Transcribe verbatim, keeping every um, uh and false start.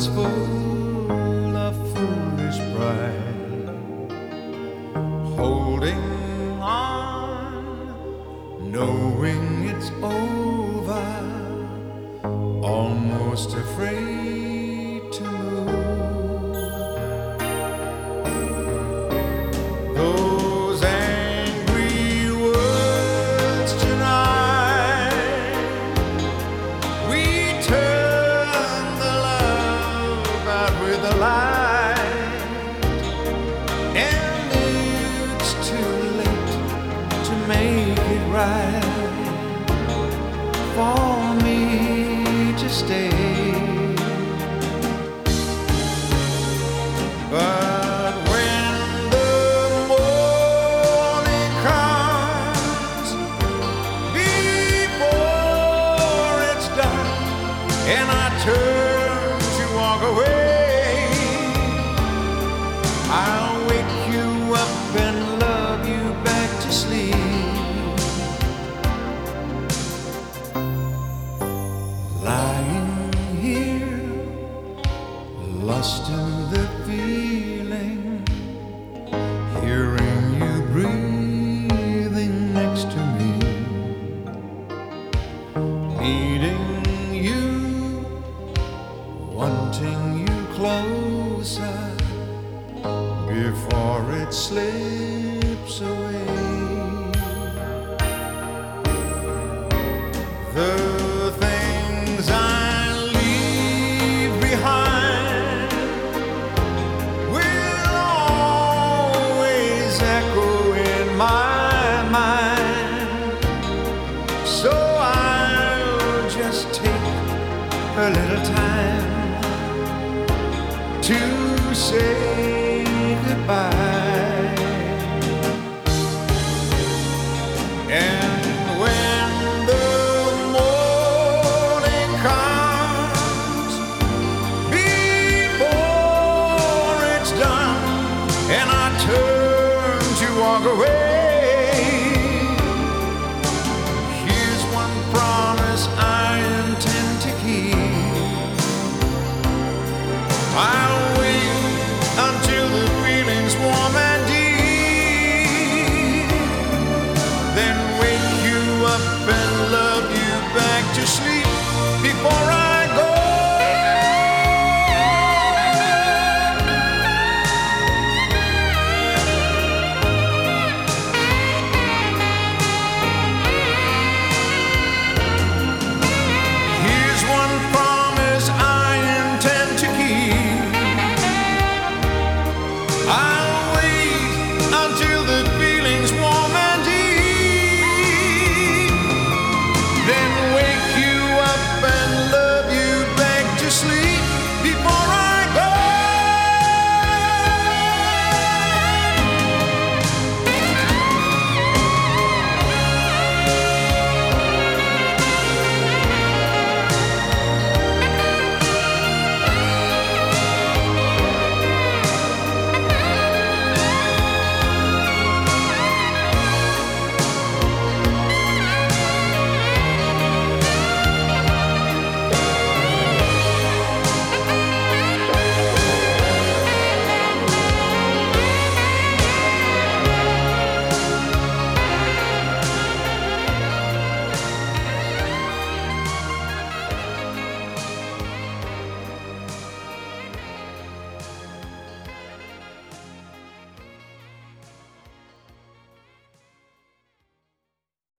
is full of foolish pride, holding on, knowing it's over, almost afraid to move. Those angry words tonight, we turn the love out with the light, and it's too late to make it right for me to stay. But when the morning comes, before it's done, and I turn to walk away, I'll wake you up and love you back to sleep. Lying here, lost in the feeling, hearing you breathing next to me, needing you, wanting you closer before it slips away. The things I leave behind will always echo in my mind, so I'll just take a little time to say goodbye. And when the morning comes, before it's done, and I turn to walk away,